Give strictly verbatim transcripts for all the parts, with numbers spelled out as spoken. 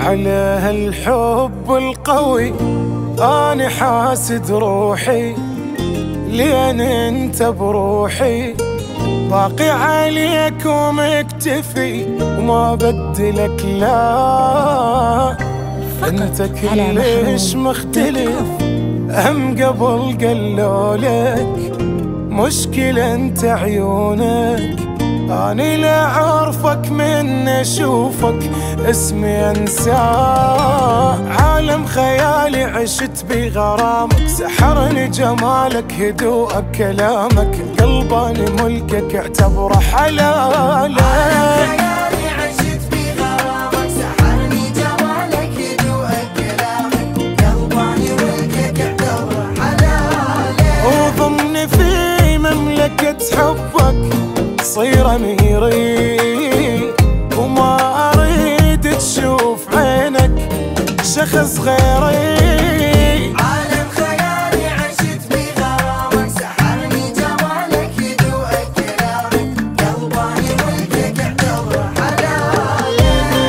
على هالحب القوي أنا حاسد روحي، لين انت بروحي باقي عليك ومكتفي وما بدلك. لا انت كلش مختلف، هم قبل قالولك مشكلة انت عيونك. أنا لا أعرفك من أشوفك اسمي أنساه. عالم خيالي عشت بغرامك، سحرني جمالك هدوءك كلامك. قلباني ملكك اعتبره حلالك. وضمني في مملكة حبك صير أميري، وما أريد تشوف عينك شخص غيري. عالم خيالي عشت بغرامك، سحرني جمالك هدوءك كلامك. قلباني ملكك اعتبره حلالك.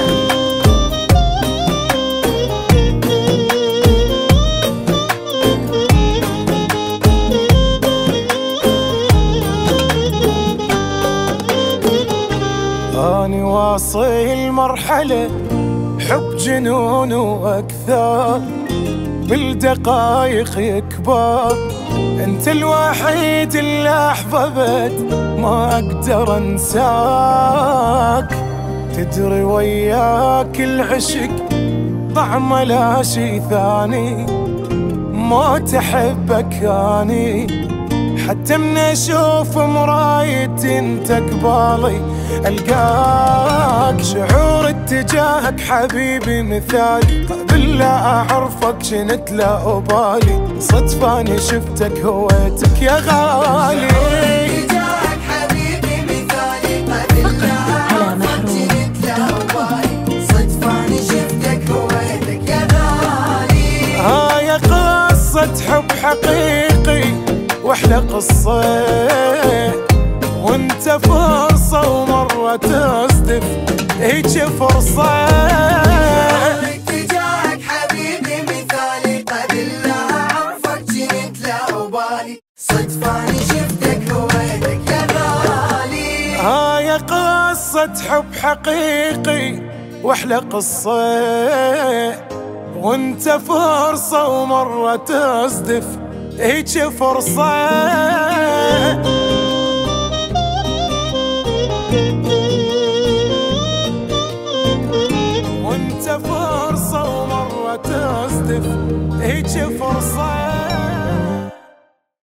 أني واصل مرحلة حب جنون وأكثر، بالدقايق يكبر. أنت الوحيد اللي أحببت ما أقدر أنساك. تدري وياك العشق طعمه لا شي ثاني، ما تحبك أني حتى من اشوف مرايتي انت قبالي القاك. شعور اتجاهك حبيبي مثالي، قبل لا اعرفك جنت لا ابالي. صدفة اني شفتك هويتك يا غالي. اتجاهك حبيبي مثالي، قبل لا اعرفك جنت لا ابالي. صدفة اني شفتك هويتك يا غالي. هاي قصة حب حقيقي واحلى قصة، وانت فرصة ومرة تصدف هيج فرصة. اتجاهك حبيبي مثالي، قبل لا اعرفك جنت لا ابالي. صدفة اني شفتك هويتك يا غالي. هاي قصة حب حقيقي واحلى قصة، وانت فرصة ومرة تصدف هيج فرصة. وانت فرصة ومرة تصدف هيج فرصة.